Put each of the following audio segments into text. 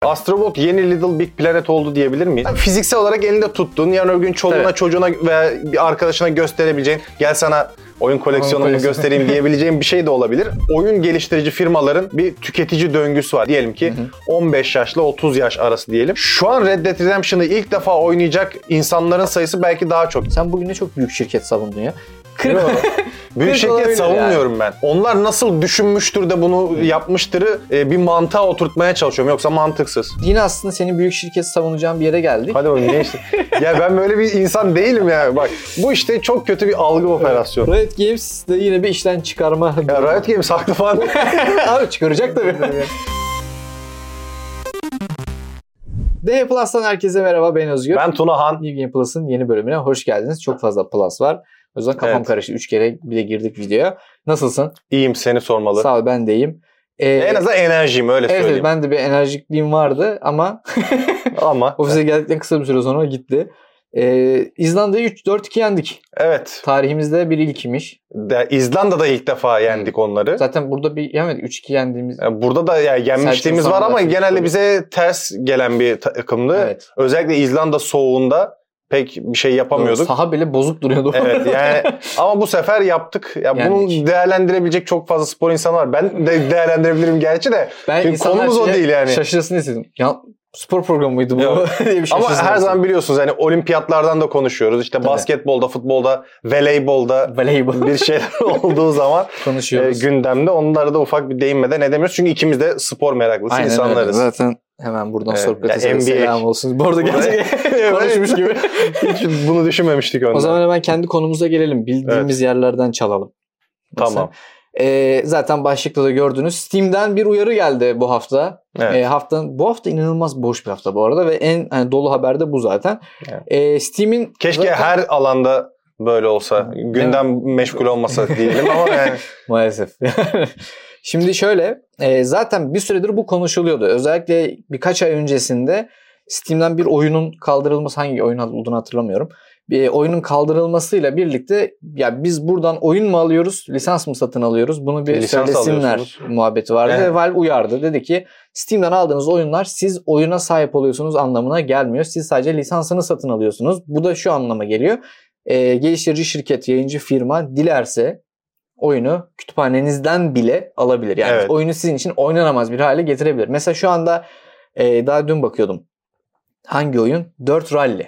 Astrobot yeni Little Big Planet oldu diyebilir miyiz? Fiziksel olarak elinde tuttuğun, yarın öbür gün çoluğuna, çocuğuna veya bir arkadaşına gösterebileceğin, gel sana oyun koleksiyonumu göstereyim diyebileceğin bir şey de olabilir. Oyun geliştirici firmaların bir tüketici döngüsü var. Diyelim ki 15 yaşla 30 yaş arası diyelim. Şu an Red Dead Redemption'ı ilk defa oynayacak insanların sayısı belki daha çok. Sen bugün ne çok büyük şirket savundun ya. Büyük şirket savunmuyorum ben. Onlar nasıl düşünmüştür de bunu yapmıştırı bir mantığa oturtmaya çalışıyorum. Yoksa mantıksız. Yine aslında senin büyük şirket savunacağın bir yere geldik. Hadi bakalım ne işte. Ya ben böyle bir insan değilim ya. Bak bu işte çok kötü bir algı operasyonu. Riot Games de yine bir işten çıkarma. Ya Riot Games haklı falan. Abi çıkaracak tabii. DH Plus'tan herkese merhaba, ben Özgür. Ben Tunahan. New Game Plus'ın yeni bölümüne hoş geldiniz. Çok fazla Plus var. O yüzden kafam karıştı. 3 kere bile girdik videoya. Nasılsın? İyiyim, seni sormalı. Sağ ol, ben de iyiyim. En azından enerjiyim, öyle söyleyeyim. Evet, ben de bir enerjikliğim vardı ama ofise geldikten kısa bir süre sonra gitti. İzlanda'yı 4-2 yendik. Evet. Tarihimizde bir ilkmiş. İzlanda'da ilk defa yendik onları. Zaten burada bir yemedik. 3-2 yendiğimiz. Burada da yenmişliğimiz var ama genelde bize ters gelen bir takımdı. Evet. Özellikle İzlanda soğuğunda pek bir şey yapamıyorduk. Saha bile bozuk duruyordu. Evet yani ama bu sefer yaptık. Ya bunu değerlendirebilecek çok fazla spor insanı var. Ben de değerlendirebilirim gerçi de. Ben konumuz o değil yani. Şaşırsın istedim. Ya spor programı mıydı bu? diye bir ama her zaman biliyorsunuz hani olimpiyatlardan da konuşuyoruz. İşte basketbolda, futbolda, voleybolda bir şeyler olduğu zaman konuşuyoruz. Gündemde onlara da ufak bir değinmeden edemiyoruz. Çünkü ikimiz de spor meraklısı insanlarız. Öyle. Zaten hemen buradan Sokrates'e selam olsun. Bu arada gerçekten konuşmuş gibi. Hiç bunu düşünmemiştik önden. O zaman hemen kendi konumuza gelelim. Bildiğimiz yerlerden çalalım. Tamam. Zaten başlıkta da gördünüz. Steam'den bir uyarı geldi bu hafta. Evet. Bu hafta inanılmaz boş bir hafta bu arada ve en dolu haber de bu zaten. Evet. Steam'in keşke zaten her alanda böyle olsa. Gündem meşgul olmasa diyelim ama yani. Maalesef. Şimdi şöyle, zaten bir süredir bu konuşuluyordu. Özellikle birkaç ay öncesinde Steam'den bir oyunun kaldırılması, hangi oyun olduğunu hatırlamıyorum. Bir oyunun kaldırılmasıyla birlikte ya biz buradan oyun mu alıyoruz, lisans mı satın alıyoruz? Bunu bir söylesinler muhabbeti vardı ve Valve uyardı. Dedi ki Steam'den aldığınız oyunlar siz oyuna sahip oluyorsunuz anlamına gelmiyor. Siz sadece lisansını satın alıyorsunuz. Bu da şu anlama geliyor. Geliştirici şirket, yayıncı firma dilerse oyunu kütüphanenizden bile alabilir. Yani oyunu sizin için oynanamaz bir hale getirebilir. Mesela şu anda daha dün bakıyordum. Hangi oyun? Dirt Rally.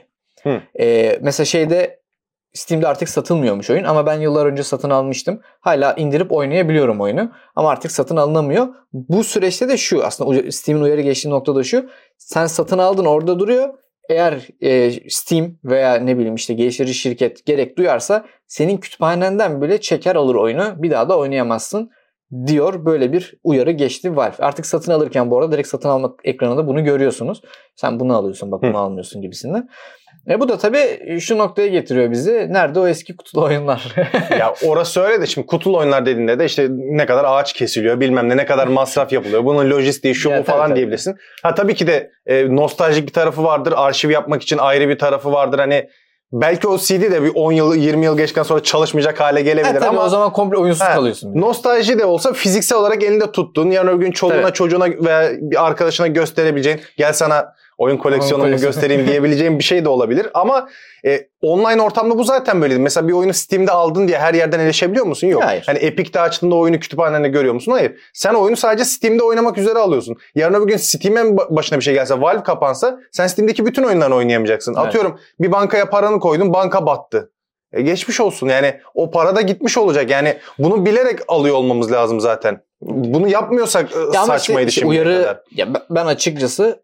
Mesela Steam'de artık satılmıyormuş oyun ama ben yıllar önce satın almıştım. Hala indirip oynayabiliyorum oyunu ama artık satın alınamıyor. Bu süreçte de şu, aslında Steam'in uyarı geçtiği noktada şu. Sen satın aldın, orada duruyor. Eğer Steam veya ne bileyim işte geliştirici şirket gerek duyarsa senin kütüphanenden bile çeker alır oyunu. Bir daha da oynayamazsın diyor. Böyle bir uyarı geçti Valve. Artık satın alırken bu arada direkt satın almak ekranında bunu görüyorsunuz. Sen bunu alıyorsun, bak bunu almıyorsun gibisinden. Bu da tabii şu noktaya getiriyor bizi. Nerede o eski kutulu oyunlar? Ya orası öyle de şimdi kutulu oyunlar dediğinde de işte ne kadar ağaç kesiliyor, bilmem ne kadar masraf yapılıyor. Bunun lojistiği şu bu falan diyebilirsin. Ha tabii ki de nostaljik bir tarafı vardır. Arşiv yapmak için ayrı bir tarafı vardır. Hani belki o CD de bir 10 yıl 20 yıl geçtikten sonra çalışmayacak hale gelebilir ama o zaman komple oyunsuz kalıyorsun. Nostalji de olsa fiziksel olarak elinde tuttuğun, yarın öbür gün çoluğuna, çocuğuna veya bir arkadaşına gösterebileceğin, gel sana oyun koleksiyonumu göstereyim diyebileceğim bir şey de olabilir. Ama online ortamda bu zaten böyleydi. Mesela bir oyunu Steam'de aldın diye her yerden erişebiliyor musun? Yok. Hayır. Hani Epic'te açtığında oyunu kütüphanende görüyor musun? Hayır. Sen oyunu sadece Steam'de oynamak üzere alıyorsun. Yarın öbür gün Steam'in başına bir şey gelse, Valve kapansa sen Steam'deki bütün oyunları oynayamayacaksın. Evet. Atıyorum bir bankaya paranı koydun, banka battı. Geçmiş olsun. Yani o para da gitmiş olacak. Yani bunu bilerek alıyor olmamız lazım zaten. Bunu yapmıyorsak saçmaydı şimdiye kadar. Ya ben açıkçası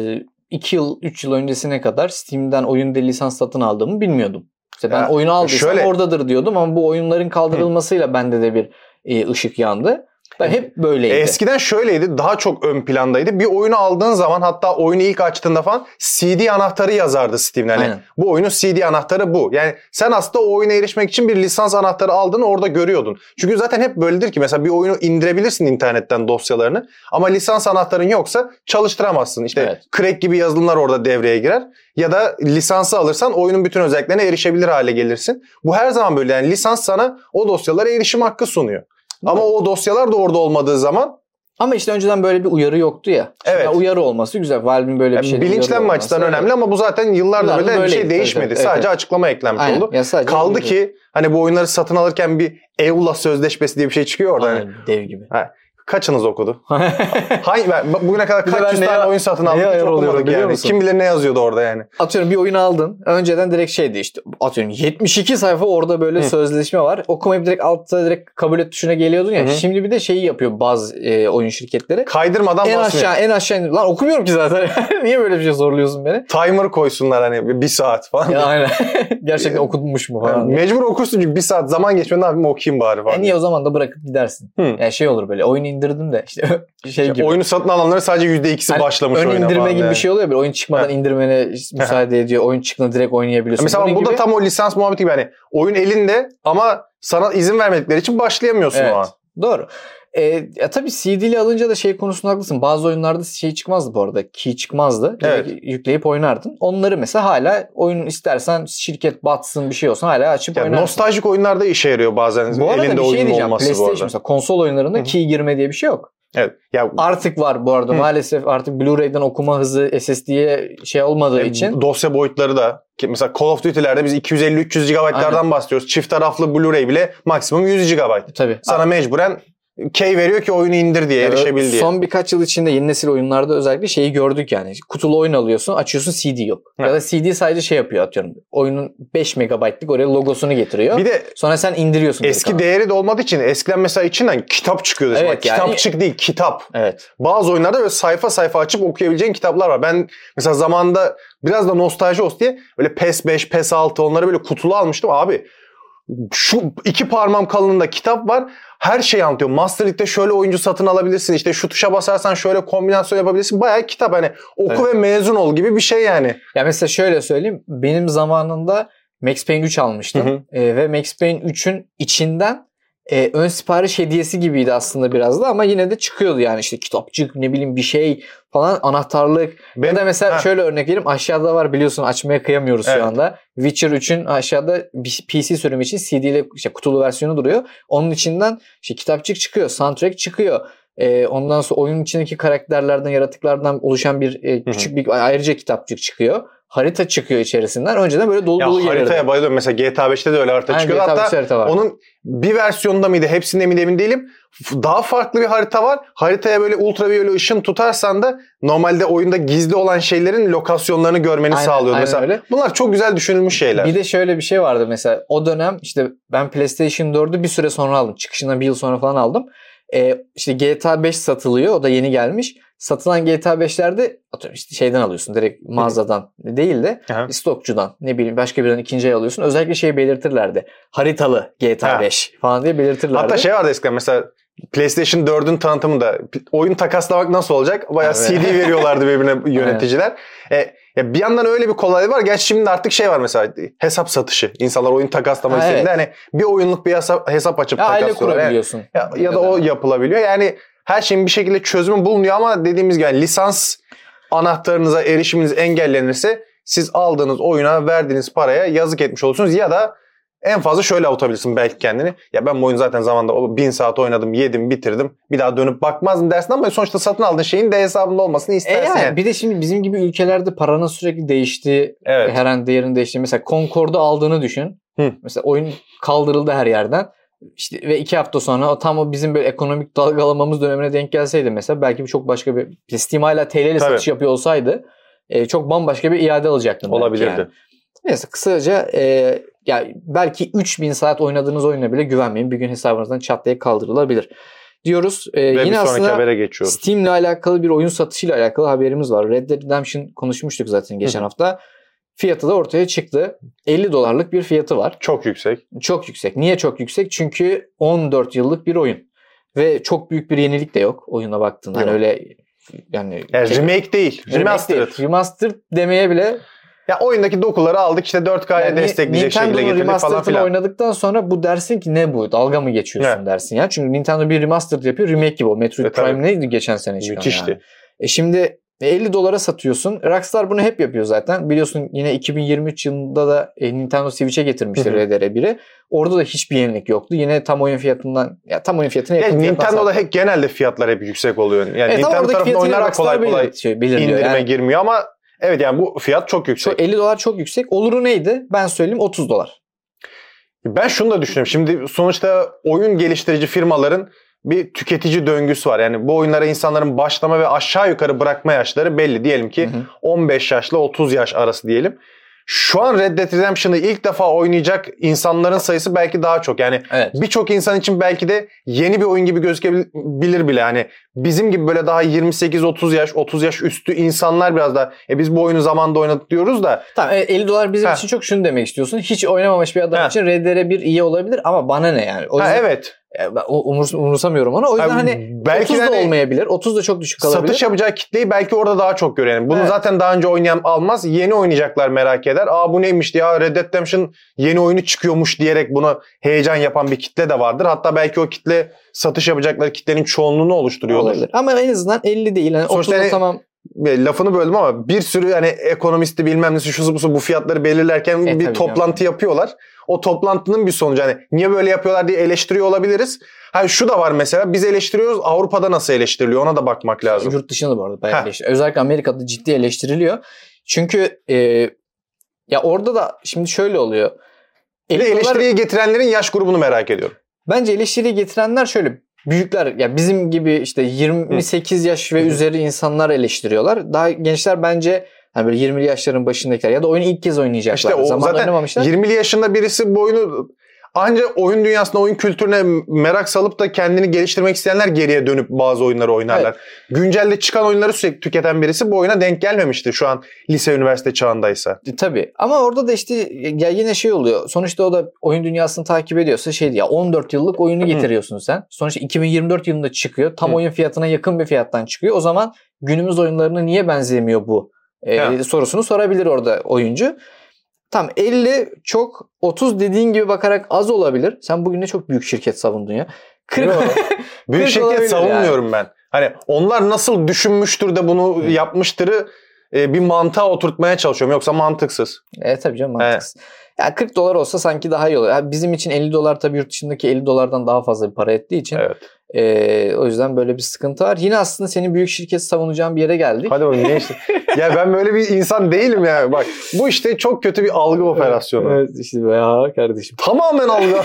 2 yıl, 3 yıl öncesine kadar Steam'den oyunda lisans satın aldığımı bilmiyordum. İşte ben oyunu aldıysam oradadır diyordum ama bu oyunların kaldırılmasıyla bende de bir ışık yandı. Ben hep böyleydi. Eskiden şöyleydi, daha çok ön plandaydı. Bir oyunu aldığın zaman, hatta oyunu ilk açtığında falan CD anahtarı yazardı Steam'den. Yani bu oyunun CD anahtarı bu. Yani sen aslında o oyuna erişmek için bir lisans anahtarı aldığını orada görüyordun. Çünkü zaten hep böyledir ki mesela bir oyunu indirebilirsin internetten dosyalarını ama lisans anahtarın yoksa çalıştıramazsın. İşte crack gibi yazılımlar orada devreye girer. Ya da lisansı alırsan oyunun bütün özelliklerine erişebilir hale gelirsin. Bu her zaman böyle. Yani lisans sana o dosyalara erişim hakkı sunuyor. Ama o dosyalar da orada olmadığı zaman Ama işte önceden böyle bir uyarı yoktu ya. Evet. Yani uyarı olması güzel. Valve'in böyle bir şey. Bilinçlenme açısından önemli ama bu zaten yıllardır böyle bir şey değişmedi. Evet, sadece açıklama eklenmiş oldu. Kaldı ki hani bu oyunları satın alırken bir EULA sözleşmesi diye bir şey çıkıyor orada. Aynen, dev gibi. Kaçınız okudu? Bugüne kadar kaç yüz tane oyun satın aldık hiç okumadık yani. Kim bilir ne yazıyordu orada yani. Atıyorum bir oyun aldın. Önceden direkt şeydi işte. Atıyorum 72 sayfa orada böyle sözleşme var. Okumayıp direkt altta direkt kabul et tuşuna geliyordun ya. Şimdi bir de şeyi yapıyor bazı oyun şirketleri. Kaydırmadan basmıyor. En aşağı indir. Lan okumuyorum ki zaten. Niye böyle bir şey zorluyorsun beni? Timer koysunlar hani 1 saat falan. Ya aynen. Gerçekten okudmuş mu falan. Yani mecbur okursun çünkü 1 saat zaman geçmeden abi okuyayım bari falan. Niye o zaman da bırakıp gidersin. Yani şey olur böyle oyunu indirdim de işte şey gibi. Oyunu satın alanların sadece %2'si yani başlamış oyuna. Ön indirme gibi bir şey oluyor. Bir oyun çıkmadan indirmene müsaade ediyor. Oyun çıktığında direkt oynayabiliyorsun. Mesela bunun bu gibi... da tam o lisans muhabbeti gibi. Yani oyun elinde ama sana izin vermedikleri için başlayamıyorsun o an. Doğru. Tabii CD'li alınca da şey konusunda haklısın. Bazı oyunlarda şey çıkmazdı bu arada. Key çıkmazdı. Evet. Yükleyip oynardın. Onları mesela hala oyun istersen şirket batsın bir şey olsun hala açıp oynarsın. Nostaljik oyunlarda işe yarıyor bazen. Bu arada elinde bir şey oyunun diyeceğim. olması PlayStation mesela konsol oyunlarında key girme diye bir şey yok. Evet. Ya, artık var bu arada. Maalesef artık Blu-ray'den okuma hızı SSD'ye şey olmadığı için. Dosya boyutları da mesela Call of Duty'lerde biz 250-300 GB'lardan bahsediyoruz. Çift taraflı Blu-ray bile maksimum 100 GB. Tabii. Sana mecburen key veriyor ki oyunu indir diye, erişebil diye. Son birkaç yıl içinde yeni nesil oyunlarda özellikle şeyi gördük yani. Kutulu oyun alıyorsun, açıyorsun CD yok. Ya da CD sadece şey yapıyor atıyorum. Oyunun 5 MB'lık oraya logosunu getiriyor. Bir de sonra sen indiriyorsun. Eski değeri de olmadığı için eskiden mesela içinden kitap çıkıyordu. Evet, yani, kitapçık değil, kitap. Evet. Bazı oyunlarda böyle sayfa sayfa açıp okuyabileceğin kitaplar var. Ben mesela zamanında biraz da nostalji olsun diye böyle PES 5, PES 6 onları böyle kutulu almıştım. Abi şu 2 parmağım kalınlığında kitap var. Her şeyi anlatıyor. Master League'de şöyle oyuncu satın alabilirsin. İşte şu tuşa basarsan şöyle kombinasyon yapabilirsin. Bayağı kitap hani oku ve mezun ol gibi bir şey yani. Ya mesela şöyle söyleyeyim. Benim zamanında Max Payne 3 almıştım. Ve Max Payne 3'ün içinden ön sipariş hediyesi gibiydi aslında biraz da ama yine de çıkıyordu yani işte kitapçık ne bileyim bir şey falan anahtarlık. Ya da mesela şöyle örnek vereyim aşağıda var biliyorsun açmaya kıyamıyoruz şu anda. Witcher 3'ün aşağıda PC sürümü için CD ile işte kutulu versiyonu duruyor. Onun içinden işte kitapçık çıkıyor, soundtrack çıkıyor. Ondan sonra oyunun içindeki karakterlerden, yaratıklardan oluşan bir küçük bir ayrıca kitapçık çıkıyor. Harita çıkıyor içerisinden. Önceden böyle dolu dolu gelirdi. Haritaya bayılıyorum. Mesela GTA 5'te de öyle harita çıkıyor. Hatta onun bir versiyonunda mıydı? Hepsinde miydi emin değilim. Daha farklı bir harita var. Haritaya böyle ultraviyole ışın tutarsan da normalde oyunda gizli olan şeylerin lokasyonlarını görmeni sağlıyor. Mesela öyle. Bunlar çok güzel düşünülmüş şeyler. Bir de şöyle bir şey vardı mesela. O dönem işte ben PlayStation 4'ü bir süre sonra aldım. Çıkışından bir yıl sonra falan aldım. İşte GTA 5 satılıyor. O da yeni gelmiş. Satılan GTA 5'lerde atıyorum işte şeyden alıyorsun. Direkt mağazadan değil de stokçudan ne bileyim başka birinden ikinci el alıyorsun. Özellikle şey belirtirlerdi. Haritalı GTA 5 falan diye belirtirlerdi. Hatta şey vardı eskiden mesela PlayStation 4'ün tanıtımında oyun takaslamak nasıl olacak? Bayağı CD veriyorlardı birbirine yöneticiler. Ya bir yandan öyle bir kolaylık var. Gerçi şimdi artık şey var mesela hesap satışı. İnsanlar oyun takaslamak istediğinde hani bir oyunluk bir hesap açıp takaslıyorlar. Aile kurabiliyorsun. Ya da o yapılabiliyor. Yani her şeyin bir şekilde çözümü bulunuyor ama dediğimiz gibi lisans anahtarınıza erişiminiz engellenirse siz aldığınız oyuna verdiğiniz paraya yazık etmiş olursunuz ya da en fazla şöyle avutabilirsin belki kendini. Ya ben bu oyunu zaten zamanında 1000 saat oynadım, yedim, bitirdim. Bir daha dönüp bakmazdım dersin ama sonuçta satın aldığın şeyin de hesabında olmasını istersin. Yani. Bir de şimdi bizim gibi ülkelerde paranın sürekli değiştiği, her an değerinin değiştiği. Mesela Concord'u aldığını düşün. Mesela oyun kaldırıldı her yerden. İşte ve 2 hafta sonra tam o bizim böyle ekonomik dalgalamamız dönemine denk gelseydi mesela belki çok başka bir Steam hala TL ile satış yapıyor olsaydı çok bambaşka bir iade alacaktın. Olabilirdi. Yani. Neyse kısaca ya belki 3000 saat oynadığınız oyuna bile güvenmeyin. Bir gün hesabınızdan çat diye kaldırılabilir diyoruz. Ve yine bir sonraki aslında habere geçiyoruz. Steam'le alakalı bir oyun satışıyla alakalı haberimiz var. Red Dead Redemption konuşmuştuk zaten geçen hafta. Fiyatı da ortaya çıktı. $50 bir fiyatı var. Çok yüksek. Çok yüksek. Niye çok yüksek? Çünkü 14 yıllık bir oyun. Ve çok büyük bir yenilik de yok oyuna baktığında. Yani öyle yani remake değil. Remastered. Remastered demeye bile ya oyundaki dokuları aldık işte 4K'ya destekleyecek şekilde getirdik falan filan. Oynadıktan sonra bu dersin ki ne bu? Dalga mı geçiyorsun dersin ya. Çünkü Nintendo bir remastered yapıyor. Remake gibi o. Metroid Prime neydi geçen sene çıkan? Müthişti. Yani. Şimdi $50 satıyorsun. Rockstar bunu hep yapıyor zaten. Biliyorsun yine 2023 yılında da Nintendo Switch'e getirmiştir RDR1'i. Orada da hiçbir yenilik yoktu. Yine tam oyun fiyatından tam oyun fiyatına yakın. Nintendo'da genelde fiyatlar hep yüksek oluyor. Yani Nintendo tarafında oyunlar da kolay indirime yani girmiyor ama evet yani bu fiyat çok yüksek. $50 çok yüksek. Oluru neydi? Ben söyleyeyim, $30. Ben şunu da düşünüyorum. Şimdi sonuçta oyun geliştirici firmaların bir tüketici döngüsü var. Yani bu oyunlara insanların başlama ve aşağı yukarı bırakma yaşları belli. Diyelim ki 15 yaşla 30 yaş arası diyelim. Şu an Red Dead Redemption'ı ilk defa oynayacak insanların sayısı belki daha çok. Yani birçok insan için belki de yeni bir oyun gibi gözükebilir bile. Yani bizim gibi böyle daha 28-30 yaş, 30 yaş üstü insanlar biraz daha biz bu oyunu zamanında oynadık diyoruz da. Tamam, $50 bizim için çok, şunu demek istiyorsun. Hiç oynamamış bir adam için RDR1 iyi olabilir ama bana ne yani? O yüzden, evet. Umursamıyorum onu. O yüzden hani belki 30 da olmayabilir. 30 da çok düşük kalabilir. Satış yapacağı kitleyi belki orada daha çok görüyor. Yani bunu zaten daha önce oynayan almaz. Yeni oynayacaklar merak eder. Bu neymiş ya, Red Dead Redemption yeni oyunu çıkıyormuş diyerek bunu heyecan yapan bir kitle de vardır. Hatta belki o kitle satış yapacakları kitlenin çoğunluğunu oluşturuyordur. Olabilir. Ama en azından 50 değil. Yani 30 da tamam. Lafını böldüm ama bir sürü hani ekonomisti bilmem nesi şusu bu fiyatları belirlerken bir toplantı yapıyorlar. O toplantının bir sonucu, hani niye böyle yapıyorlar diye eleştiriyor olabiliriz. Şu da var mesela, biz eleştiriyoruz, Avrupa'da nasıl eleştiriliyor ona da bakmak lazım. Yurt dışında bu arada bayağı eleştiriliyor. Özellikle Amerika'da ciddi eleştiriliyor. Çünkü ya orada da şimdi şöyle oluyor. Eleştiriyi getirenlerin yaş grubunu merak ediyorum. Bence eleştiriyi getirenler şöyle büyükler, ya bizim gibi işte 28 yaş ve üzeri insanlar eleştiriyorlar. Daha gençler bence hani böyle 20'li yaşların başındakiler ya da oyunu ilk kez oynayacaklar. İşte o zaten 20'li yaşında birisi bu oyunu ancak oyun dünyasına, oyun kültürüne merak salıp da kendini geliştirmek isteyenler geriye dönüp bazı oyunları oynarlar. Evet. Güncelde çıkan oyunları sürekli tüketen birisi bu oyuna denk gelmemişti şu an lise, üniversite çağındaysa. Tabii ama orada da işte ya yine şey oluyor. Sonuçta o da oyun dünyasını takip ediyorsa ya 14 yıllık oyunu getiriyorsun sen. Sonuçta 2024 yılında çıkıyor. Tam oyun fiyatına yakın bir fiyattan çıkıyor. O zaman günümüz oyunlarına niye benzemiyor bu sorusunu sorabilir orada oyuncu. Tam 50 çok, 30 dediğin gibi bakarak az olabilir. Sen bugün ne çok büyük şirket savundun ya. 40 büyük şirket savunmuyorum yani. Ben. Hani onlar nasıl düşünmüştür de bunu yapmıştırı bir mantığa oturtmaya çalışıyorum. Yoksa mantıksız. Tabii canım, mantıksız. Yani $40 olsa sanki daha iyi olur. Yani bizim için $50 tabii yurt dışındaki $50'dan daha fazla bir para ettiği için. Evet. O yüzden böyle bir sıkıntı var. Yine aslında senin büyük şirket savunacağın bir yere geldik. Hadi bakalım, ne işte. Ya ben böyle bir insan değilim ya. Bak bu işte çok kötü bir algı operasyonu. Evet işte ya kardeşim. Tamamen algı.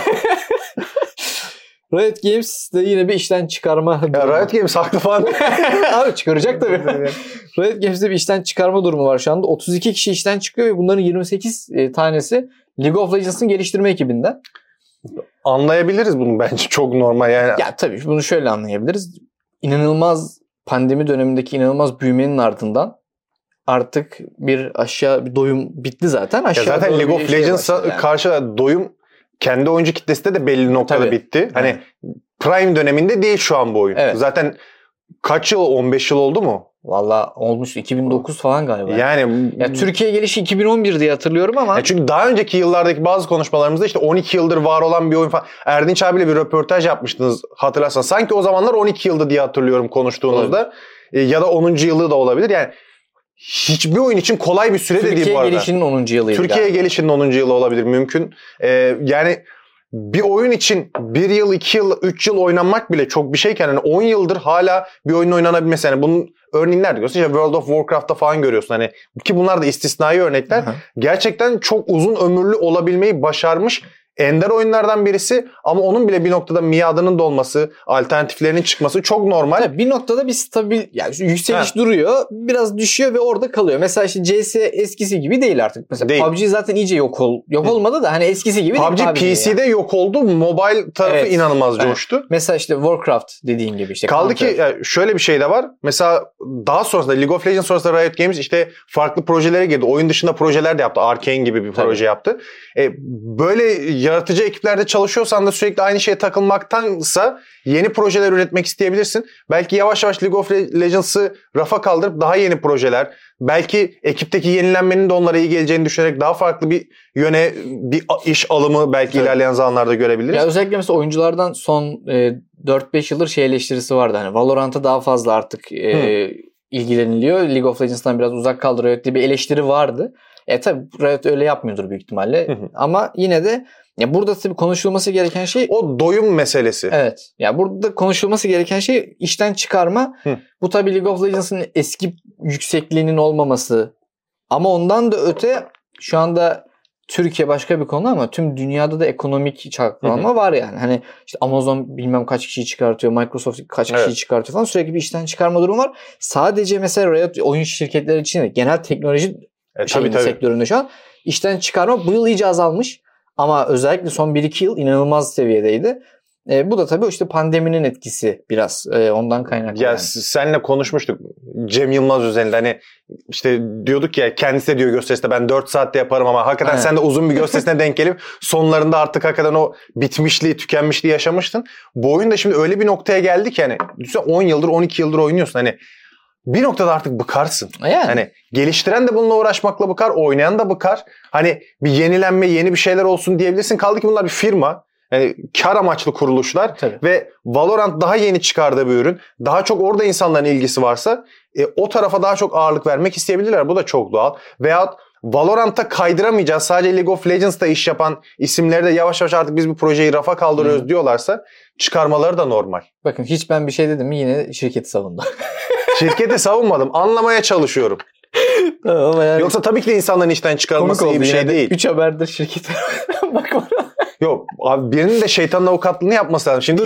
Riot Games de yine bir işten çıkarma durumu. Ya Riot Games haklı falan. Abi çıkaracak tabii. Riot Games'de bir işten çıkarma durumu var şu anda. 32 kişi işten çıkıyor ve bunların 28 tanesi League of Legends'ın geliştirme ekibinden. Anlayabiliriz bunu bence, çok normal yani. Ya tabii bunu şöyle anlayabiliriz. İnanılmaz pandemi dönemindeki inanılmaz büyümenin ardından artık bir doyum bitti zaten. Ya zaten League of Legends'a karşı doyum kendi oyuncu kitlesinde de belli noktada bitti. Hani Prime döneminde değil şu an bu oyun. Evet. Zaten kaç yıl? 15 yıl oldu mu? Valla olmuş. 2009 falan galiba. Yani ya Türkiye gelişi 2011 diye hatırlıyorum ama. Ya çünkü daha önceki yıllardaki bazı konuşmalarımızda işte 12 yıldır var olan bir oyun falan. Erdinç abiyle bir röportaj yapmıştınız hatırlarsan. Sanki o zamanlar 12 yıldı diye hatırlıyorum konuştuğunuzda. Ya da 10. yılı da olabilir. Yani hiçbir oyun için kolay bir süre de değil bu arada. Türkiye gelişinin 10. yılıydı. Türkiye gelişinin 10. yılı olabilir mümkün. Yani bir oyun için 1 yıl, 2 yıl, 3 yıl oynanmak bile çok bir şeyken hani 10 yıldır hala bir oyunun oynanabilmesi. Yani bunun örneğini nerede görüyorsun? İşte World of Warcraft'ta falan görüyorsun. Hani ki bunlar da istisnai örnekler. Hı-hı. Gerçekten çok uzun ömürlü olabilmeyi başarmış ender oyunlardan birisi ama onun bile bir noktada miadının dolması, alternatiflerinin çıkması çok normal. Tabii bir noktada bir stabil, yani yükseliş duruyor, biraz düşüyor ve orada kalıyor. Mesela işte CS eskisi gibi değil artık. Mesela değil. PUBG zaten iyice yok olmadı da hani eskisi gibi PUBG değil. PUBG PC'de yok oldu. Mobile tarafı inanılmaz coştu. Mesela işte Warcraft dediğin gibi işte. Kaldı ki şöyle bir şey de var. Mesela daha sonrasında League of Legends sonrasında Riot Games işte farklı projelere girdi. Oyun dışında projeler de yaptı. Arcane gibi bir proje yaptı. Böyle yaratıcı ekiplerde çalışıyorsan da sürekli aynı şeye takılmaktansa yeni projeler üretmek isteyebilirsin. Belki yavaş yavaş League of Legends'ı rafa kaldırıp daha yeni projeler, belki ekipteki yenilenmenin de onlara iyi geleceğini düşünerek daha farklı bir yöne bir iş alımı belki ilerleyen zamanlarda görebiliriz. Ya özellikle mesela oyunculardan son 4-5 yıldır eleştirisi vardı. Hani Valorant'a daha fazla artık ilgileniliyor. League of Legends'tan biraz uzak kaldı Riot diye bir eleştiri vardı. Tabii Riot öyle yapmıyordur büyük ihtimalle. Ama yine de ya burada tabii konuşulması gereken şey o doyum meselesi. Evet. Ya burada konuşulması gereken şey işten çıkarma. Bu tabii League of Legends'ın eski yüksekliğinin olmaması. Ama ondan da öte şu anda Türkiye başka bir konu ama tüm dünyada da ekonomik çalkalanma var yani. Hani işte Amazon bilmem kaç kişiyi çıkartıyor, Microsoft kaç kişiyi çıkartıyor falan. Sürekli bir işten çıkarma durumu var. Sadece mesela Riot oyun şirketleri için de genel teknoloji sektöründe şu an işten çıkarma bu yıl iyice azalmış. Ama özellikle son 1-2 yıl inanılmaz seviyedeydi. Bu da tabii işte pandeminin etkisi biraz ondan kaynaklı. Ya yani. Seninle konuşmuştuk Cem Yılmaz üzerinde hani işte diyorduk ya kendisi de diyor gösterisinde ben 4 saatte yaparım ama hakikaten sen de uzun bir gösterisine denk gelip sonlarında artık hakikaten o bitmişliği tükenmişliği yaşamıştın. Bu oyun da şimdi öyle bir noktaya geldi ki hani 10 yıldır 12 yıldır oynuyorsun hani bir noktada artık bıkarsın. Yani. Hani geliştiren de bununla uğraşmakla bıkar, oynayan da bıkar. Hani bir yenilenme, yeni bir şeyler olsun diyebilirsin. Kaldı ki bunlar bir firma. Yani kar amaçlı kuruluşlar. Tabii. Ve Valorant daha yeni çıkardığı bir ürün. Daha çok orada insanların ilgisi varsa o tarafa daha çok ağırlık vermek isteyebilirler. Bu da çok doğal. Veyahut Valorant'a kaydıramayacağız. Sadece League of Legends'ta iş yapan isimleri de yavaş yavaş artık biz bu projeyi rafa kaldırıyoruz diyorlarsa çıkarmaları da normal. Bakın hiç ben bir şey dedim mi yine şirketi savundu. Şirketi savunmadım. Anlamaya çalışıyorum. Tamam, yani yoksa tabii ki de insanların işten çıkarılması iyi bir şey değil. 3 haberde şirketi bakma. Yok abi birinin de şeytanın avukatlığını yapması lazım. Şimdi dur.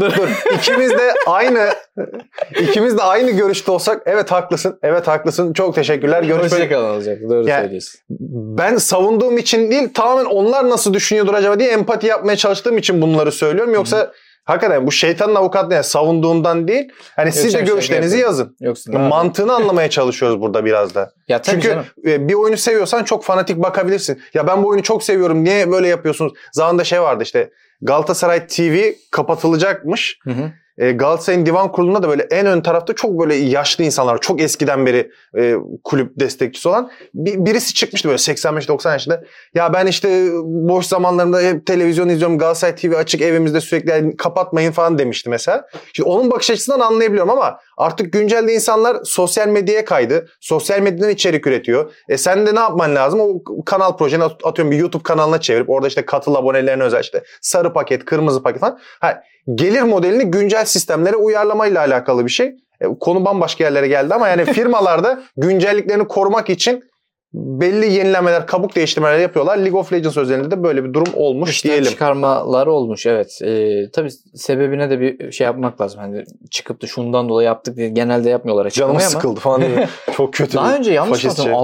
İkimiz de aynı görüşte olsak evet haklısın. Çok teşekkürler. Hoşçakalın olacak. Doğru söylüyorsun. Ben savunduğum için değil tamamen onlar nasıl düşünüyordur acaba diye empati yapmaya çalıştığım için bunları söylüyorum. Yoksa hakikaten bu şeytanın avukatlığı yani savunduğumdan değil. Hani siz de görüşlerinizi yazın. Mantığını anlamaya çalışıyoruz burada biraz da. Ya, çünkü bir oyunu seviyorsan çok fanatik bakabilirsin. Ya ben bu oyunu çok seviyorum. Niye böyle yapıyorsunuz? Zamanında vardı işte Galatasaray TV kapatılacakmış. Galatasaray'ın divan kurulunda da böyle en ön tarafta çok böyle yaşlı insanlar, çok eskiden beri kulüp destekçisi olan birisi çıkmıştı böyle 85-90 yaşında. Ya ben işte boş zamanlarımda hep televizyon izliyorum, Galatasaray TV açık evimizde sürekli yani kapatmayın falan demişti mesela. Şimdi onun bakış açısından anlayabiliyorum ama artık güncelde insanlar sosyal medyaya kaydı. Sosyal medyadan içerik üretiyor. Sen de ne yapman lazım? O kanal projeni atıyorum bir YouTube kanalına çevirip orada işte katıl abonelerine özel işte sarı paket, kırmızı paket falan. Gelir modelini güncel sistemlere uyarlamayla alakalı bir şey. Konu bambaşka yerlere geldi ama yani firmalarda güncelliklerini korumak için belli yenilemeler, kabuk değiştirmeler yapıyorlar. League of Legends özelinde de böyle bir durum olmuş İşten diyelim. çıkarmalar olmuş evet. Tabii sebebine de bir şey yapmak lazım. Hani çıkıp da şundan dolayı yaptık diye genelde yapmıyorlar açıklamayı ama. Canım sıkıldı falan değil mi? Çok kötü. Daha önce yanlış hatırlıyorum.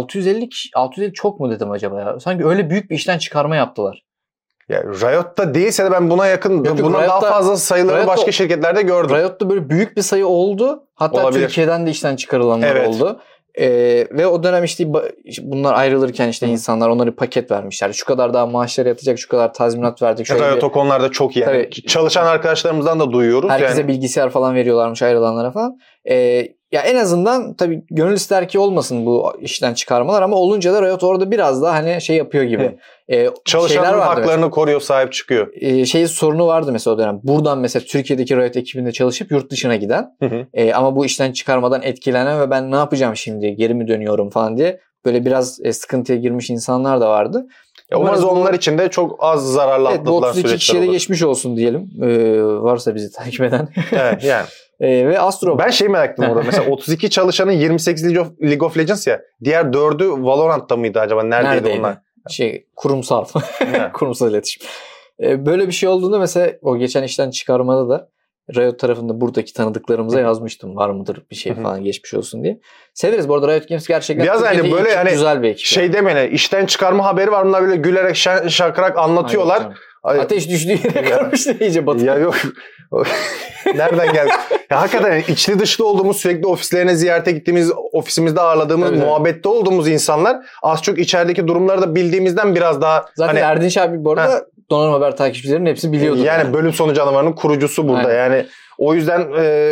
650 çok mu dedim acaba ya? Sanki öyle büyük bir işten çıkarma yaptılar. Ya Riot'ta değilse de ben buna yakın, bundan daha fazla sayıları başka şirketlerde gördüm. Riot'ta böyle büyük bir sayı oldu. Hatta olabilir. Türkiye'den de işten çıkarılanlar oldu. Ve o dönem işte bunlar ayrılırken işte insanlar onlara bir paket vermişler. Şu kadar daha maaşları yatacak, şu kadar tazminat verdik. Riot o konularda çok iyi. Yani. Çalışan arkadaşlarımızdan da duyuyoruz. Herkese bilgisayar falan veriyorlarmış ayrılanlara falan. Ya en azından tabii gönül ister ki olmasın bu işten çıkarmalar ama olunca da Riot orada biraz daha hani şey yapıyor gibi. Çalışanların haklarını koruyor, sahip çıkıyor. Sorunu vardı mesela o dönem. Buradan mesela Türkiye'deki Riot ekibinde çalışıp yurt dışına giden ama bu işten çıkarmadan etkilenen ve ben ne yapacağım şimdi geri mi dönüyorum falan diye böyle biraz sıkıntıya girmiş insanlar da vardı. Umarız onlar için de çok az zararlı atlatılan süreçler olur. 32 kişiye de geçmiş olsun diyelim. Varsa bizi takip eden. Evet yani. Ve Astro. Ben merak ettim orada. Mesela 32 çalışanın 28 League of Legends ya. Diğer 4'ü Valorant'ta mıydı acaba? Neredeydi onlar? Kurumsal. Kurumsal iletişim. Böyle bir şey olduğunda mesela o geçen işten çıkarmada da Riot tarafında buradaki tanıdıklarımıza yazmıştım. Var mıdır bir şey falan geçmiş olsun diye. Severiz. Bu arada Riot Games gerçekten biraz yani böyle yani güzel bir ekip. Şey demene işten çıkarma haberi var. Bunlar böyle gülerek şakrak anlatıyorlar. Ateş düştüğü yere karmış da iyice batıyor. Ya yok. Nereden geldi? Ya hakikaten yani içli dışlı olduğumuz, sürekli ofislerine ziyarete gittiğimiz, ofisimizde ağırladığımız, muhabbette olduğumuz insanlar az çok içerideki durumları da bildiğimizden biraz daha... Zaten Erdinç abi bu arada Donanım Haber takipçilerinin hepsi biliyordu. Yani bölüm sonu canavarının kurucusu burada. Aynen. Yani o yüzden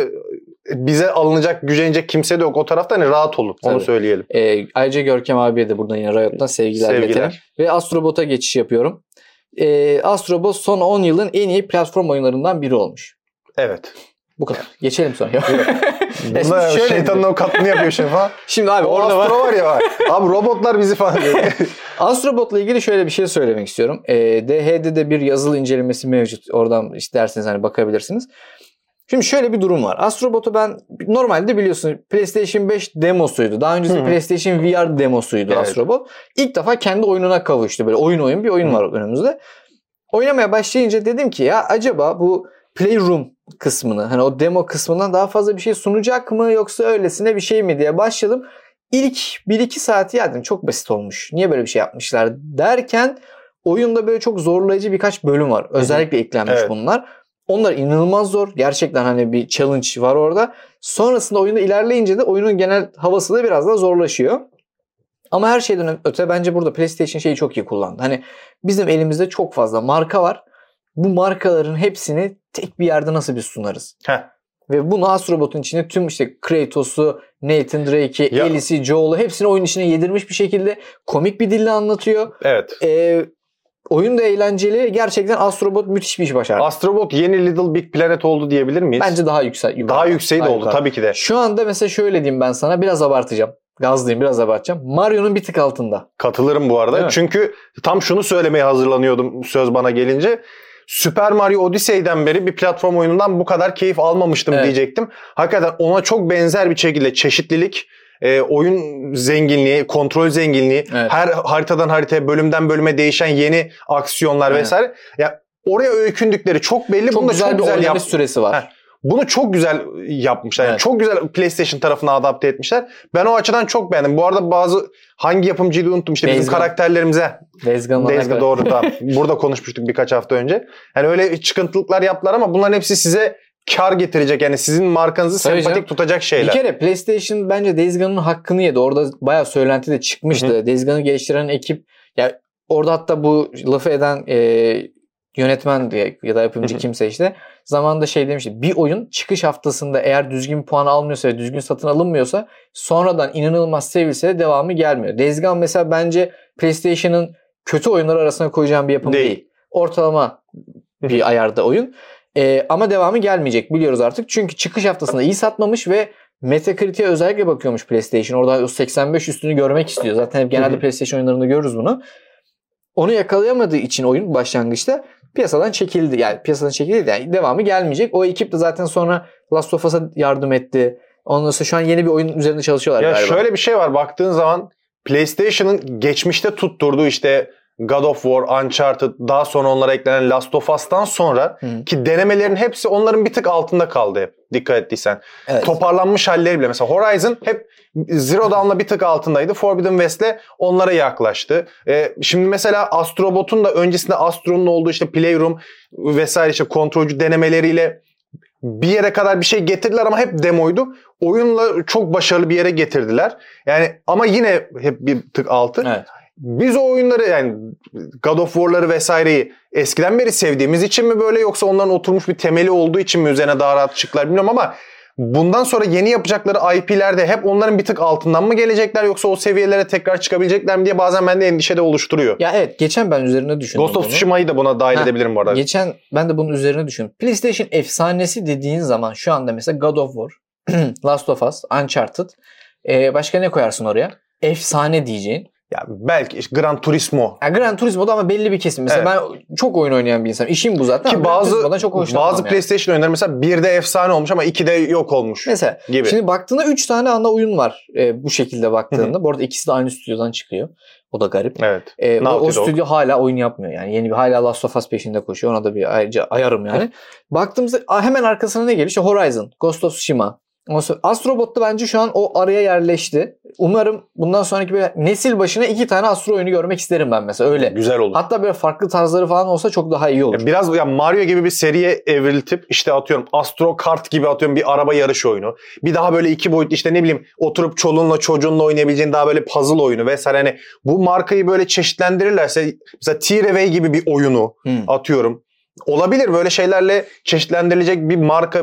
bize alınacak, gücenecek kimse de yok. O tarafta hani rahat olun. Onu söyleyelim. Ayrıca Görkem abiye de buradan yine Riot'tan sevgiler iletelim. Ve Astrobot'a geçiş yapıyorum. Astrobot son 10 yılın en iyi platform oyunlarından biri olmuş. Evet. Bu kadar. Geçelim sonra. Bunda şeytanın avukatını yapıyor şimdi falan. Şimdi abi orada var ya var. Abi robotlar bizi falan diyor. Astrobot'la ilgili şöyle bir şey söylemek istiyorum. DH'de de bir yazılı incelemesi mevcut. Oradan isterseniz hani bakabilirsiniz. Şimdi şöyle bir durum var. Astrobot'u ben normalde biliyorsun PlayStation 5 demosuydu. Daha öncesi PlayStation VR demosuydu evet. Astrobot. İlk defa kendi oyununa kavuştu. Böyle oyun bir oyun var önümüzde. Oynamaya başlayınca dedim ki ya acaba bu Playroom kısmını hani o demo kısmından daha fazla bir şey sunacak mı yoksa öylesine bir şey mi diye başladım. İlk 1-2 saati yedim. Çok basit olmuş. Niye böyle bir şey yapmışlar derken oyunda böyle çok zorlayıcı birkaç bölüm var. Özellikle eklenmiş evet. bunlar. Onlar inanılmaz zor. Gerçekten hani bir challenge var orada. Sonrasında oyunda ilerleyince de oyunun genel havası da biraz daha zorlaşıyor. Ama her şeyden öte bence burada PlayStation şeyi çok iyi kullandı. Hani bizim elimizde çok fazla marka var. Bu markaların hepsini tek bir yerde nasıl bir sunarız? Ve bunu Astrobot'un içinde tüm işte Kratos'u, Nathan Drake'i, Alice'i, Joel'u hepsini oyun içine yedirmiş bir şekilde komik bir dille anlatıyor. Evet. Oyun da eğlenceli. Gerçekten Astrobot müthiş bir iş başardı. Astrobot yeni Little Big Planet oldu diyebilir miyiz? Bence daha yüksek. Daha yükseği de oldu tabii ki de. Şu anda mesela şöyle diyeyim ben sana biraz abartacağım. Gazlayayım biraz abartacağım. Mario'nun bir tık altında. Katılırım bu arada. Çünkü tam şunu söylemeye hazırlanıyordum söz bana gelince. Super Mario Odyssey'den beri bir platform oyunundan bu kadar keyif almamıştım diyecektim. Hakikaten ona çok benzer bir şekilde çeşitlilik, oyun zenginliği, kontrol zenginliği, her haritadan haritaya, bölümden bölüme değişen yeni aksiyonlar vesaire. Ya oraya öykündükleri çok belli. Çok güzel bir oynama süresi var. Bunu çok güzel yapmışlar. Yani çok güzel PlayStation tarafına adapte etmişler. Ben o açıdan çok beğendim. Bu arada hangi yapımcıydı unuttum. İşte bizim karakterlerimize. Days Gone doğru da. Burada konuşmuştuk birkaç hafta önce. Yani öyle çıkıntılıklar yaptılar ama bunların hepsi size kar getirecek. Yani sizin markanızı sempatik tutacak şeyler. Bir kere PlayStation bence Days Gone'un hakkını yedi. Orada bayağı söylenti de çıkmıştı. Days Gone'ı geliştiren ekip yani orada hatta bu lafı eden yönetmen ya da yapımcı kimse işte zamanında şey demişti. Bir oyun çıkış haftasında eğer düzgün puan almıyorsa ve düzgün satın alınmıyorsa sonradan inanılmaz sevilse de devamı gelmiyor. Days Gone mesela bence PlayStation'ın kötü oyunlar arasına koyacağım bir yapım değil. Ortalama bir ayarda oyun. Ama devamı gelmeyecek biliyoruz artık. Çünkü çıkış haftasında iyi satmamış ve Metacritic'e özellikle bakıyormuş PlayStation. Orada o 85 üstünü görmek istiyor. Zaten hep genelde PlayStation oyunlarında görürüz bunu. Onu yakalayamadığı için oyun başlangıçta piyasadan çekildi. Yani devamı gelmeyecek. O ekip de zaten sonra Last of Us'a yardım etti. Ondan sonra şu an yeni bir oyun üzerinde çalışıyorlar galiba. Şöyle bir şey var. Baktığın zaman PlayStation'ın geçmişte tutturduğu işte God of War, Uncharted, daha sonra onlara eklenen Last of Us'tan sonra ki denemelerin hepsi onların bir tık altında kaldı hep. Dikkat ettiysen. Evet. Toparlanmış halleri bile. Mesela Horizon hep Zero Dawn'la bir tık altındaydı. Forbidden West'le onlara yaklaştı. Şimdi mesela Astrobot'un da öncesinde Astro'nun olduğu işte Playroom vesaire işte kontrolcü denemeleriyle bir yere kadar bir şey getirdiler ama hep demoydu. Oyunla çok başarılı bir yere getirdiler. Yani ama yine hep bir tık altı. Evet. Biz o oyunları yani God of War'ları vesaireyi eskiden beri sevdiğimiz için mi böyle yoksa onların oturmuş bir temeli olduğu için mi üzerine daha rahat çıktılar bilmiyorum ama bundan sonra yeni yapacakları IP'lerde hep onların bir tık altından mı gelecekler yoksa o seviyelere tekrar çıkabilecekler mi diye bazen bende endişe de oluşturuyor. Ya evet geçen ben üzerine düşündüm Ghost of Tsushima'yı da buna dahil edebilirim bu arada. Geçen ben de bunun üzerine düşündüm. PlayStation efsanesi dediğin zaman şu anda mesela God of War, Last of Us, Uncharted başka ne koyarsın oraya? Efsane diyeceğin. Ya belki işte Gran Turismo. Ya Gran Turismo'da ama belli bir kesim. Mesela ben çok oyun oynayan bir insanım. İşim bu zaten. Ki bazı PlayStation oyunları mesela 1'de efsane olmuş ama 2'de yok olmuş. Mesela gibi. Şimdi baktığında 3 tane ana oyun var bu şekilde baktığında. Bu arada ikisi de aynı stüdyodan çıkıyor. O da garip. Evet. O stüdyo hala oyun yapmıyor yani. Yeni bir hala Last of Us peşinde koşuyor. Ona da bir ayrıca ayarım yani. Baktığımızda hemen arkasına ne geliyor? İşte Horizon, Ghost of Tsushima. Astrobot da bence şu an o araya yerleşti. Umarım bundan sonraki bir nesil başına 2 tane Astro oyunu görmek isterim ben mesela öyle. Güzel olur. Hatta böyle farklı tarzları falan olsa çok daha iyi olur. Biraz Mario gibi bir seriye evriltip işte atıyorum Astro Kart gibi atıyorum bir araba yarış oyunu. Bir daha böyle 2 boyutlu işte ne bileyim oturup çoluğunla çocuğunla oynayabileceğin daha böyle puzzle oyunu vesaire. Hani bu markayı böyle çeşitlendirirlerse mesela T-Revay gibi bir oyunu atıyorum. Olabilir böyle şeylerle çeşitlendirilecek bir marka bir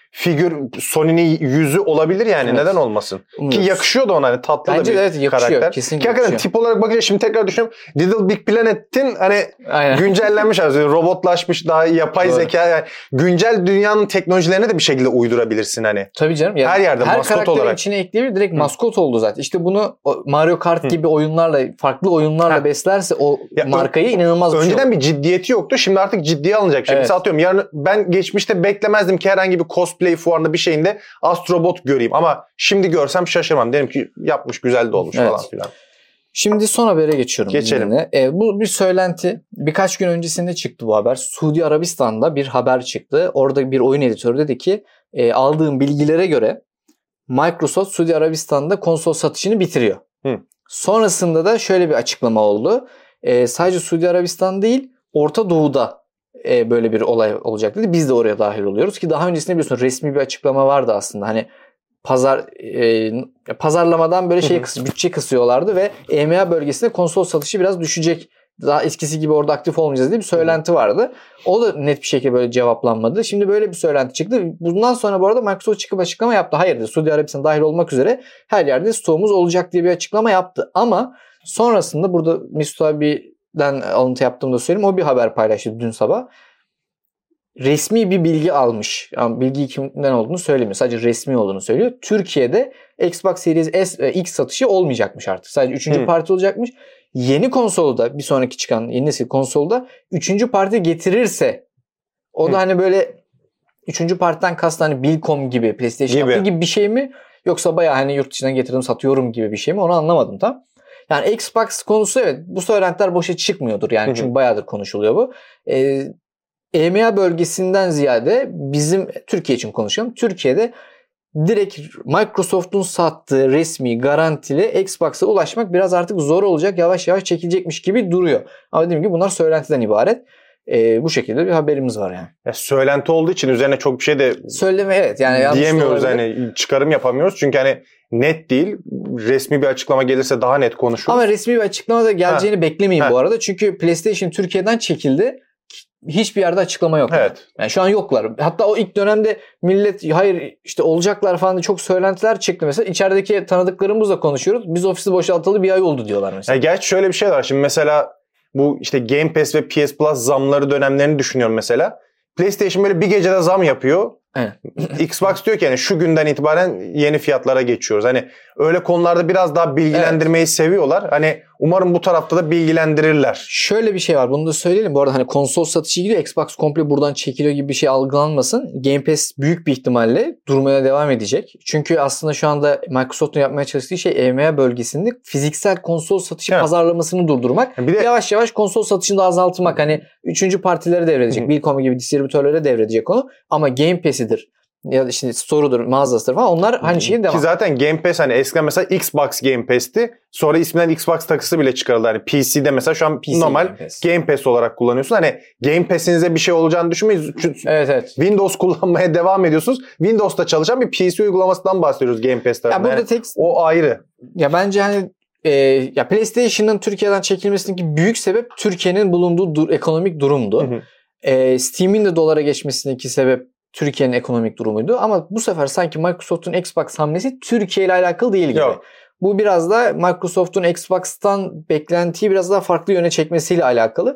figür Sony'nin yüzü olabilir yani. Evet. Neden olmasın? Umuyoruz. Ki yakışıyor da ona hani tatlı bence da bir yakışıyor, karakter. Kesinlikle ki hakikaten tip olarak bakınca şimdi tekrar düşünüyorum. Little Big Planet'in hani güncellenmiş robotlaşmış daha yapay Doğru. zeka yani güncel dünyanın teknolojilerine de bir şekilde uydurabilirsin hani. Tabii canım. Yani her yerde maskot olarak. Her karakterin içine ekleyebilir. Direkt maskot oldu zaten. İşte bunu Mario Kart gibi oyunlarla, farklı oyunlarla beslerse o markayı inanılmaz bir şey önceden bir ciddiyeti yoktu. Şimdi artık ciddiye alınacak bir şey. Mesela atıyorum yarın ben geçmişte beklemezdim ki herhangi bir cosplay fuarında bir şeyinde Astrobot göreyim. Ama şimdi görsem şaşırmam. Derim ki yapmış, güzel de olmuş falan filan. Şimdi son habere geçiyorum. Geçelim. Bu bir söylenti. Birkaç gün öncesinde çıktı bu haber. Suudi Arabistan'da bir haber çıktı. Orada bir oyun editörü dedi ki aldığım bilgilere göre Microsoft Suudi Arabistan'da konsol satışını bitiriyor. Sonrasında da şöyle bir açıklama oldu. Sadece Suudi Arabistan değil, Orta Doğu'da böyle bir olay olacak dedi. Biz de oraya dahil oluyoruz ki daha öncesinde biliyorsun resmi bir açıklama vardı aslında. Hani pazarlamadan böyle bütçe kısıyorlardı ve EMEA bölgesinde konsol satışı biraz düşecek. Daha eskisi gibi orada aktif olmayacağız diye bir söylenti vardı. O da net bir şekilde böyle cevaplanmadı. Şimdi böyle bir söylenti çıktı. Bundan sonra bu arada Microsoft çıkıp açıklama yaptı. Hayır dedi, Suudi Arabistan dahil olmak üzere her yerde stoğumuz olacak diye bir açıklama yaptı. Ama sonrasında burada Mesut abi'den alıntı yaptığımda söyleyeyim. O bir haber paylaştı dün sabah. Resmi bir bilgi almış. Yani bilgi kimden olduğunu söylemiyor. Sadece resmi olduğunu söylüyor. Türkiye'de Xbox Series S ve X satışı olmayacakmış artık. Sadece 3. parti olacakmış. Yeni konsolda, bir sonraki çıkan yeni nesil konsolda 3. parti getirirse o da hani böyle 3. partiden kastı hani Bilcom gibi, PlayStation gibi bir şey mi? Yoksa bayağı hani yurt dışından getirdim satıyorum gibi bir şey mi? Onu anlamadım tam. Yani Xbox konusu evet bu söylentiler boşa çıkmıyordur yani çünkü bayağıdır konuşuluyor bu. EMEA bölgesinden ziyade bizim Türkiye için konuşalım. Türkiye'de direkt Microsoft'un sattığı resmi garantili Xbox'a ulaşmak biraz artık zor olacak. Yavaş yavaş çekilecekmiş gibi duruyor. Ama dediğim gibi bunlar söylentiden ibaret. Bu şekilde bir haberimiz var yani. Söylenti olduğu için üzerine çok bir şey de yani diyemiyoruz hani çıkarım yapamıyoruz. Çünkü hani net değil. Resmi bir açıklama gelirse daha net konuşuruz. Ama resmi bir açıklama da geleceğini beklemeyin bu arada. Çünkü PlayStation Türkiye'den çekildi. Hiçbir yerde açıklama yok. Evet. Yani şu an yoklar. Hatta o ilk dönemde millet hayır işte olacaklar falan diye çok söylentiler çıktı mesela. İçerideki tanıdıklarımızla konuşuyoruz. Biz ofisi boşaltalı bir ay oldu diyorlar mesela. Gerçi şöyle bir şey var. Şimdi mesela bu işte Game Pass ve PS Plus zamları dönemlerini düşünüyorum mesela. PlayStation böyle bir gecede zam yapıyor. Evet. Xbox diyor ki yani şu günden itibaren yeni fiyatlara geçiyoruz. Hani öyle konularda biraz daha bilgilendirmeyi seviyorlar. Hani umarım bu tarafta da bilgilendirirler. Şöyle bir şey var. Bunu da söyleyelim. Bu arada hani konsol satışı gidiyor. Xbox komple buradan çekiliyor gibi bir şey algılanmasın. Game Pass büyük bir ihtimalle durmaya devam edecek. Çünkü aslında şu anda Microsoft'un yapmaya çalıştığı şey EMEA bölgesinde fiziksel konsol satışı pazarlamasını durdurmak. Bir de yavaş yavaş konsol satışını da azaltmak. Hani 3. partilere devredecek. Bilcom gibi distribütörlere devredecek onu. Ama Game Pass'idir ya da işte store'udur, mağazasıdır falan onlar hani şeyin devam. Ki zaten Game Pass hani eskiden mesela Xbox Game Pass'ti. Sonra isminden Xbox takısı bile çıkarıldı. Hani PC'de mesela şu an PC normal Game Pass olarak kullanıyorsun. Hani Game Pass'inize bir şey olacağını düşünmeyin. Evet. Windows kullanmaya devam ediyorsunuz. Windows'ta çalışan bir PC uygulamasından bahsediyoruz Game Pass tarafında. Ya burada o ayrı. Ya bence hani ya PlayStation'ın Türkiye'den çekilmesindeki büyük sebep Türkiye'nin bulunduğu ekonomik durumdu. Steam'in de dolara geçmesindeki sebep Türkiye'nin ekonomik durumuydu. Ama bu sefer sanki Microsoft'un Xbox hamlesi Türkiye ile alakalı değil gibi. Yok. Bu biraz da Microsoft'un Xbox'tan beklentiyi biraz daha farklı yöne çekmesiyle alakalı.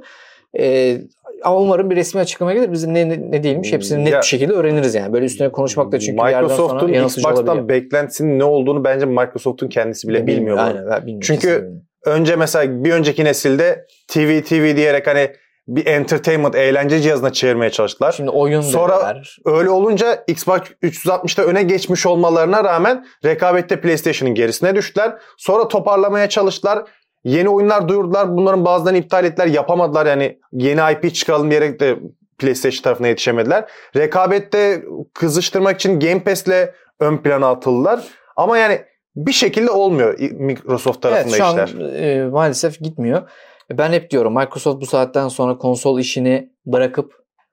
Ama umarım bir resmi açıklama gelir. Bizim ne değilmiş hepsini net bir şekilde öğreniriz yani. Böyle üstüne konuşmak da çünkü bir yerden sonra Microsoft'un Xbox'tan beklentisinin ne olduğunu bence Microsoft'un kendisi bile bilmiyor. Aynen, çünkü önce mesela bir önceki nesilde TV diyerek hani bir entertainment, eğlence cihazına çevirmeye çalıştılar. Şimdi oyun sonra dediler. Öyle olunca Xbox 360'ta öne geçmiş olmalarına rağmen rekabette PlayStation'ın gerisine düştüler. Sonra toparlamaya çalıştılar. Yeni oyunlar duyurdular. Bunların bazılarını iptal ettiler. Yapamadılar yani. Yeni IP çıkaralım diyerek de PlayStation tarafına yetişemediler. Rekabette kızıştırmak için Game Pass'le ön plana atıldılar. Ama yani bir şekilde olmuyor Microsoft tarafında işler. Evet şu an maalesef gitmiyor. Ben hep diyorum Microsoft bu saatten sonra konsol işini bırakıp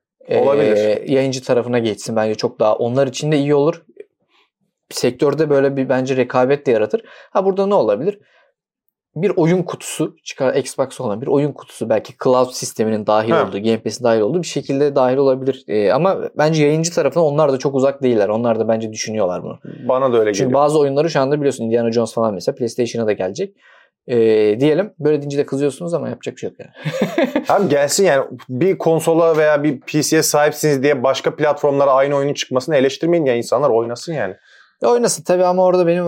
yayıncı tarafına geçsin. Bence çok daha onlar için de iyi olur. Sektörde böyle bir bence rekabet de yaratır. Burada ne olabilir? bir oyun kutusu çıkar, Xbox olan bir oyun kutusu, belki cloud sisteminin dahil olduğu, Game Pass'in dahil olduğu bir şekilde dahil olabilir. Ama bence yayıncı tarafına onlar da çok uzak değiller. Onlar da bence düşünüyorlar bunu. Bana da öyle geliyor. Çünkü bazı oyunları şu anda biliyorsun, Indiana Jones falan mesela PlayStation'a da gelecek. Diyelim. Böyle deyince de kızıyorsunuz ama yapacak bir şey yok yani. Abi gelsin yani, bir konsola veya bir PC'ye sahipsiniz diye başka platformlara aynı oyunun çıkmasını eleştirmeyin ya, insanlar oynasın yani. Oynasın tabii ama orada benim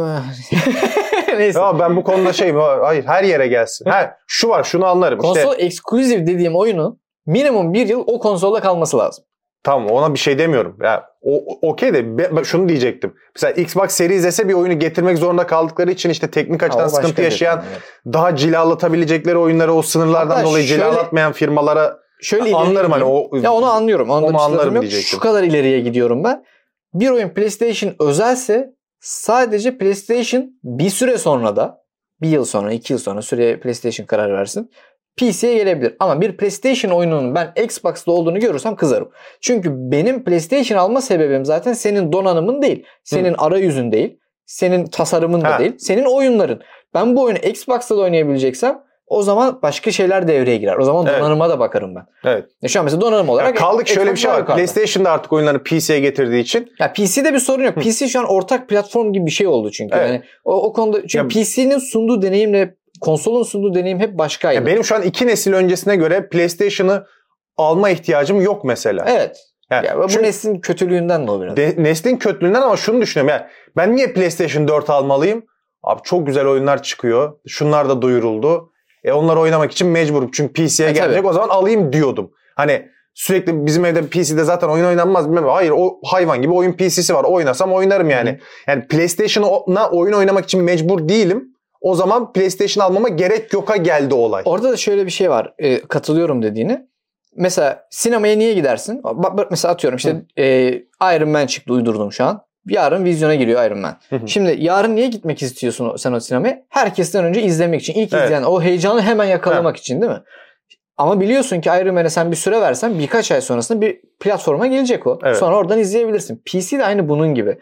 neyse. Ya ben bu konuda hayır, her yere gelsin. Şu var, şunu anlarım. Konsol exclusive dediğim oyunu minimum 1 yıl o konsolda kalması lazım. Tamam, ona bir şey demiyorum. Ya okey de ben şunu diyecektim. Mesela Xbox Series S'e bir oyunu getirmek zorunda kaldıkları için işte teknik açıdan sıkıntı yaşayan, daha cilalatabilecekleri oyunları o sınırlardan hatta dolayı cilalatmayan firmalara anlarım hani o. Ya onu anlıyorum. Onu anlarım diyecektim. Şu kadar ileriye gidiyorum ben. Bir oyun PlayStation özelse sadece PlayStation bir süre sonra da 1 yıl sonra 2 yıl sonra süreye PlayStation karar versin, PC'ye gelebilir. Ama bir PlayStation oyununun ben Xbox'ta olduğunu görürsem kızarım. Çünkü benim PlayStation alma sebebim zaten senin donanımın değil. Senin arayüzün değil. Senin tasarımın da değil. Senin oyunların. Ben bu oyunu Xbox'ta da oynayabileceksem o zaman başka şeyler devreye girer. O zaman donanıma da bakarım ben. Evet. Şu an mesela donanım olarak... Kaldı ki şöyle bir şey var. PlayStation'da artık oyunlarını PC'ye getirdiği için... Ya PC'de bir sorun yok. PC şu an ortak platform gibi bir şey oldu çünkü. Evet. Yani o konuda... Çünkü PC'nin sunduğu deneyimle konsolun sunduğu deneyim hep başkaydı. Ya benim şu an 2 nesil öncesine göre PlayStation'ı alma ihtiyacım yok mesela. Evet. Ya bu neslin kötülüğünden de o biraz. Neslin kötülüğünden, ama şunu düşünüyorum. Yani ben niye PlayStation 4 almalıyım? Abi çok güzel oyunlar çıkıyor. Şunlar da duyuruldu. Onları oynamak için mecburum. Çünkü PC'ye gelecek. Tabii. O zaman alayım diyordum. Hani sürekli bizim evde PC'de zaten oyun oynanmaz. Hayır, o hayvan gibi oyun PC'si var. Oynasam oynarım yani. Hı. Yani PlayStation'a oyun oynamak için mecbur değilim. O zaman PlayStation almama gerek yok'a geldi olay. Orada da şöyle bir şey var. Katılıyorum dediğine. Mesela sinemaya niye gidersin? Mesela atıyorum işte Iron Man çıktı, uydurdum şu an. Yarın vizyona giriyor Iron Man. Şimdi yarın niye gitmek istiyorsun sen o sinemaya? Herkesten önce izlemek için. İlk izleyen o heyecanı hemen yakalamak için değil mi? Ama biliyorsun ki Iron Man'e sen bir süre versen birkaç ay sonrasında bir platforma gelecek o. Evet. Sonra oradan izleyebilirsin. PC de aynı bunun gibi.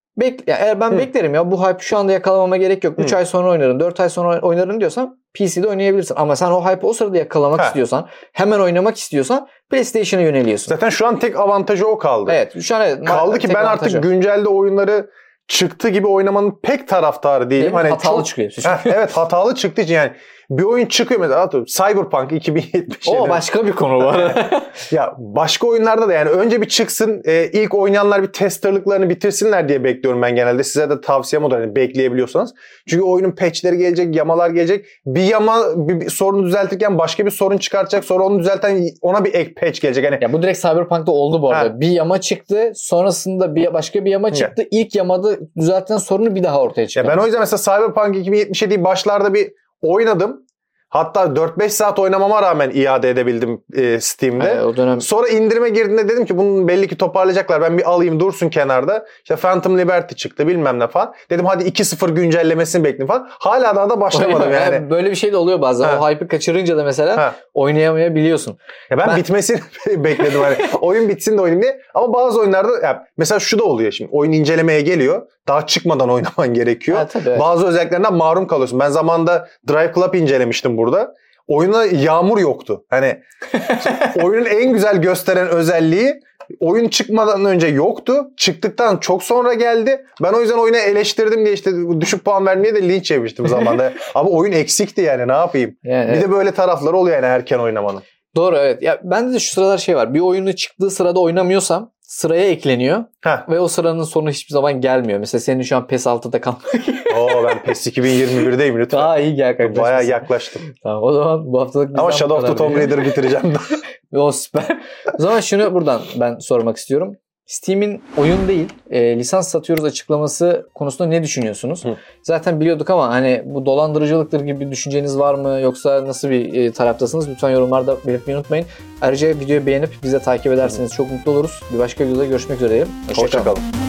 Eğer ben beklerim ya bu hype şu anda yakalamama gerek yok. 3 ay sonra oynarım, 4 ay sonra oynarım diyorsan PC'de oynayabilirsin. Ama sen o hype'ı o sırada yakalamak istiyorsan, hemen oynamak istiyorsan PlayStation'a yöneliyorsun. Zaten şu an tek avantajı o kaldı. Evet. Şu an kaldı ki ben artık güncelde oyunları çıktı gibi oynamanın pek taraftarı değilim. Hani hatalı çıkıyor. Evet, hatalı çıktığı için yani bir oyun çıkıyor mesela Cyberpunk 2077. O başka bir konu var. Ya başka oyunlarda da yani önce bir çıksın, ilk oynayanlar bir testerlıklarını bitirsinler diye bekliyorum ben genelde. Size de tavsiyem odur hani bekleyebiliyorsanız. Çünkü oyunun patchleri gelecek, yamalar gelecek. Bir sorunu düzeltirken başka bir sorun çıkartacak. Sonra onu düzelten ona bir ek patch gelecek. Yani ya bu direkt Cyberpunk'ta oldu bu arada. Bir yama çıktı, sonrasında başka bir yama çıktı. İlk yamada düzeltilen sorunu bir daha ortaya çıktı. Ben o yüzden mesela Cyberpunk 2077'yi başlarda bir oynadım. Hatta 4-5 saat oynamama rağmen iade edebildim Steam'de. O dönem... Sonra indirime girdiğinde dedim ki bunun belli ki toparlayacaklar. Ben bir alayım dursun kenarda. İşte Phantom Liberty çıktı bilmem ne falan. Dedim hadi 2.0 güncellemesini bekleyeyim falan. Hala daha da başlamadım yani. Böyle bir şey de oluyor bazen. O hype'ı kaçırınca da mesela oynayamayabiliyorsun. Ya ben bitmesini bekledim hani. Oyun bitsin de oynayayım diye. Ama bazı oyunlarda mesela şu da oluyor şimdi. Oyun incelemeye geliyor. Daha çıkmadan oynaman gerekiyor. Tabii. Bazı özelliklerinden mahrum kalıyorsun. Ben zamanında Drive Club incelemiştim burada. Oyuna yağmur yoktu. Hani oyunun en güzel gösteren özelliği oyun çıkmadan önce yoktu. Çıktıktan çok sonra geldi. Ben o yüzden oyunu eleştirdim diye işte düşük puan vermeye de linç yemiştim zamanında. Ama oyun eksikti yani ne yapayım. Yani, bir de böyle tarafları oluyor yani erken oynamanın. Doğru, evet. Ya bende de şu sıralar şey var. Bir oyunu çıktığı sırada oynamıyorsam sıraya ekleniyor. Ve o sıranın sonu hiçbir zaman gelmiyor. Mesela senin şu an PES 6'da kalmak. Ben PES 2021'deyim lütfen. Daha iyi yaklaştım. Bayağı yaklaştım. Tamam, o zaman bu haftalık bizden. Ama Shadow of the Tomb Raider'ı bitireceğim de. O süper. O zaman şunu buradan ben sormak istiyorum. Steam'in oyun değil lisans satıyoruz açıklaması konusunda ne düşünüyorsunuz? Zaten biliyorduk ama hani bu dolandırıcılıktır gibi bir düşünceniz var mı? Yoksa nasıl bir taraftasınız? Lütfen yorumlarda belirtmeyi unutmayın. Ayrıca videoyu beğenip bizi takip ederseniz çok mutlu oluruz. Bir başka videoda görüşmek üzere diyelim. Hoşçakalın.